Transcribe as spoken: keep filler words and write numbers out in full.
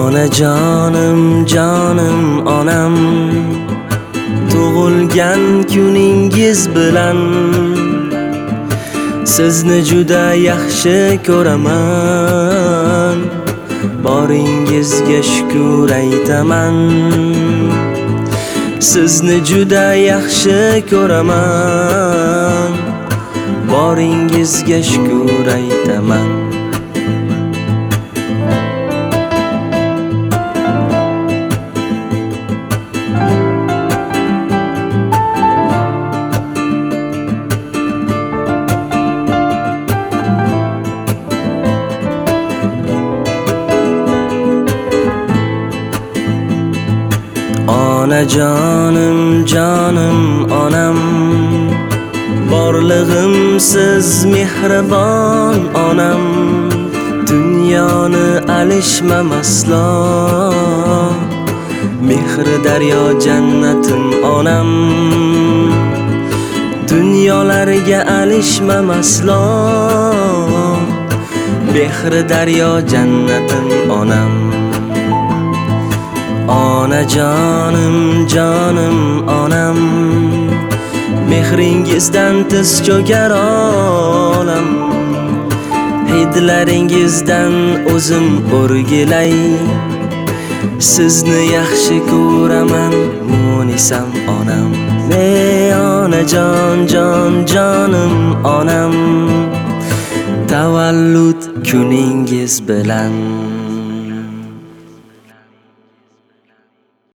Onajonim, jonim, onam, tug'ilgan kuningiz bilan sizni juda yaxshi ko'raman. Boringizga shukr aytaman. Sizni juda yaxshi ko'raman. Boringizga shukr aytaman. Onajonim, jonim, onam, borlig'im siz mehribon onam. Dunyoni alishmam aslo, mehri daryo jannatim onam. Dunyolarga alishmam aslo, mehri daryo jannatim onam. Onajonim, jonim, onam, mehringizdan tiz cho'kar olam. Hidlaringizdan o'zim o'rgilay, sizni yaxshi ko'raman, munisam onam. Ey onajon, jon, jonim, onam, tavallud kuningiz bilan